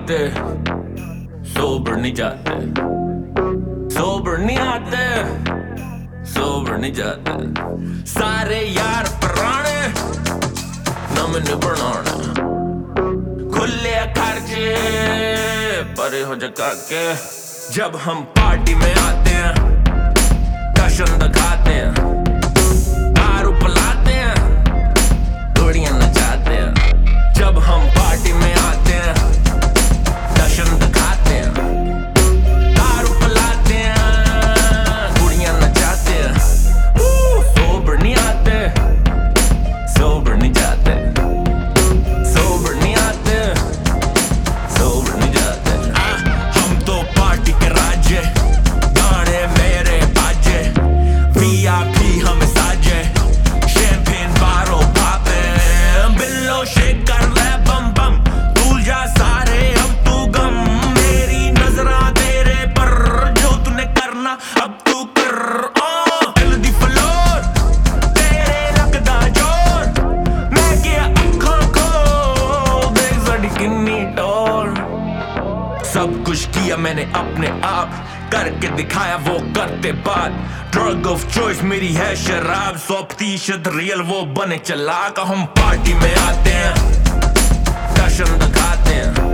आते, सोबर नहीं जाते, सोबर नहीं आते, सोबर नहीं जाते। सारे यार पुराने ना मैंने बनाने, खुले खर्चे परे हो जगा के। जब हम पार्टी में आते हैं, जश्न दिखाते हैं, दारू पिलाते हैं, घोड़ियां नचाते हैं। जब हम पार्टी में आते हैं, जश्न दिखाते हैं, दारू पिलाते हैं, घोड़ियां नचाते हैं। सोबर नहीं आते, सोबर नहीं जाते, सोबर नहीं आते, सोबर नहीं जाते। हम तो पार्टी के राजे, गाने मेरे बाजे, VIP हम साजे, शैंपेन बारो पापे, बिल्लो शेक कर ले बम बम, भूल जा सारे अब तू गम। मेरी नजरा तेरे पर, जो तूने करना अब तू कर। दिल दी फ्लोर तेरे लगदा जोर, मैं क्या अखां खोल देख साडी किन्नी टोर। सब कुछ किया मैंने अपने आप, करके दिखाया वो करते बात। ड्रग ऑफ चॉइस मेरी है शराब, 100% रियल वो बने चलाक। हम पार्टी में आते हैं, जश्न दिखाते हैं,